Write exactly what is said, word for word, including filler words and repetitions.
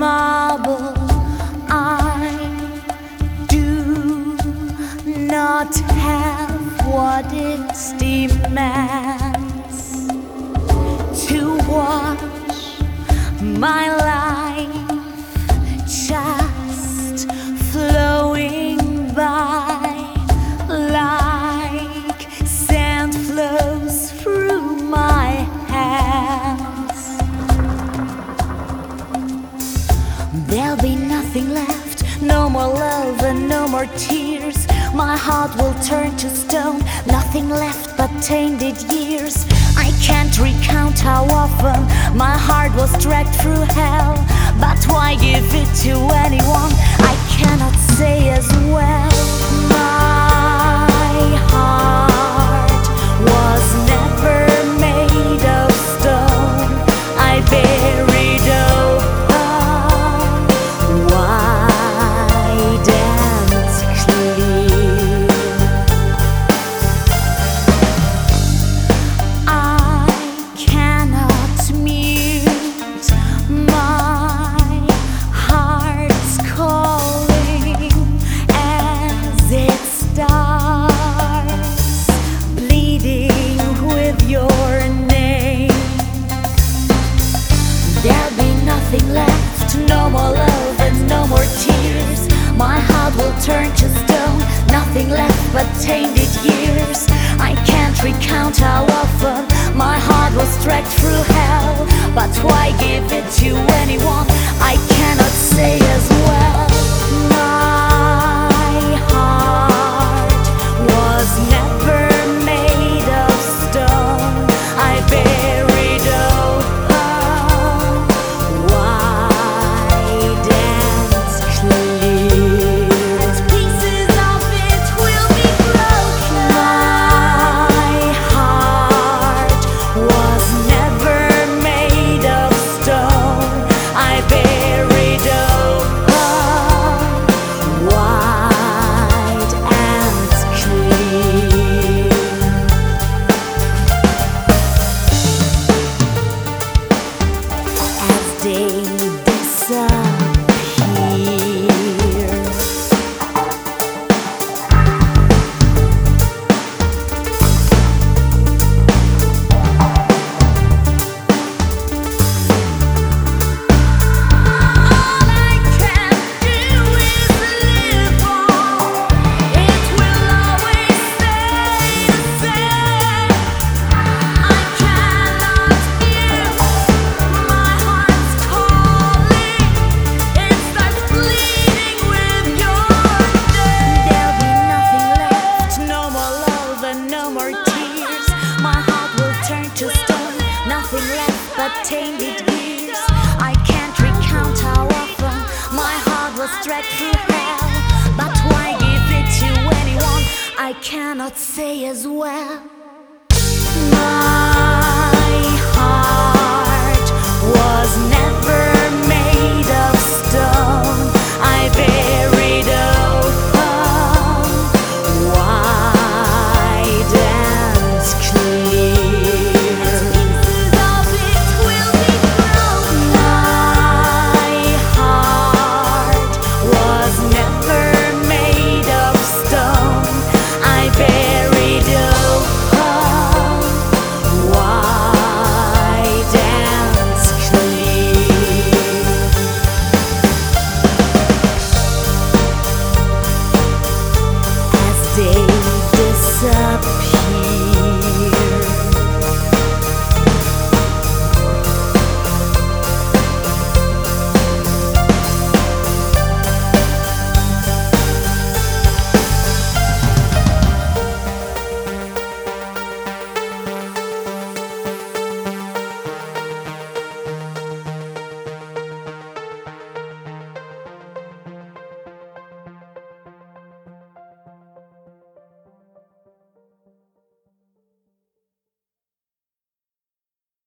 marble. I do not have what it demands to watch my life just flowing by like sand flows through my hands. There'll be nothing left, no more love and no more tears. My heart will turn to stone, nothing left but tainted years. I can't recount how often my heart was dragged through hell, but why give it to anyone? I cannot say as well. My heart was never made of stone. I buried open, wide and clear. I cannot mute my heart's calling as it starts bleeding with your name. There'll be nothing left, no more love and no more tears. My heart will turn to stone, nothing left but tainted years. I can't recount how often my heart was dragged through hell, but why give it to anyone? I cannot say as well. My heart was never made of stone. I buried open, wide and clear. And pieces of it will be broken. My heart was never made of stone. I buried open, wide and clear. As day disappears, all I can do is live on. It will always stay the same. I cannot mute my heart's calling. It starts bleeding with your name. There'll be nothing left, no more love and no more tears. My heart will turn to stone, nothing left but tainted years. I can't recount how often my heart was dragged through hell, but why give it to anyone? I cannot say as well.